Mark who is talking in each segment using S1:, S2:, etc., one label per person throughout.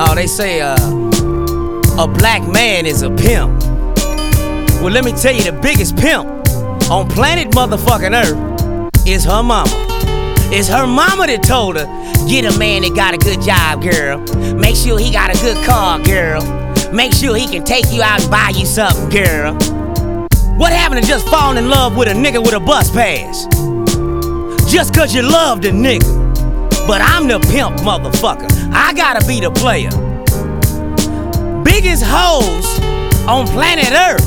S1: y'all, they say a black man is a pimp. Well, let me tell you, the biggest pimp on planet motherfucking Earth is her mama. It's her mama that told her, get a man that got a good job, girl. Make sure he got a good car, girl. Make sure he can take you out and buy you something, girl. What happened to just falling in love with a nigga with a bus pass? Just cause you love the nigga. But I'm the pimp, motherfucker. I gotta be the player. Biggest hoes on planet Earth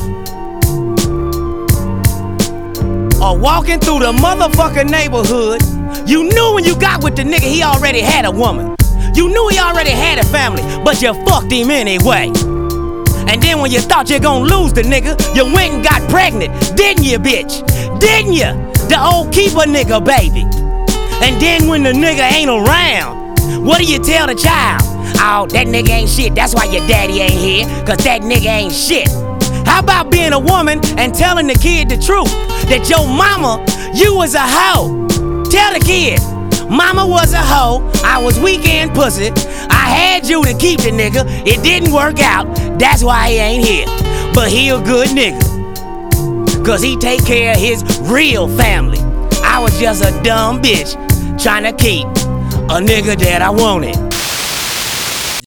S1: are walking through the motherfucking neighborhood. You knew when you got with the nigga he already had a woman. You knew he already had a family, but you fucked him anyway. And then when you thought you gonna lose the nigga, you went and got pregnant, didn't you, bitch? Didn't you? The old keeper nigga, baby. And then when the nigga ain't around, what do you tell the child? Oh, that nigga ain't shit, that's why your daddy ain't here, cause that nigga ain't shit. How about being a woman and telling the kid the truth? That your mama, you was a hoe. Tell the kid, mama was a hoe, I was weekend pussy. I had you to keep the nigga, it didn't work out, that's why he ain't here. But he a good nigga, cause he take care of his real family. I was just a dumb bitch trying to keep a nigga that I wanted.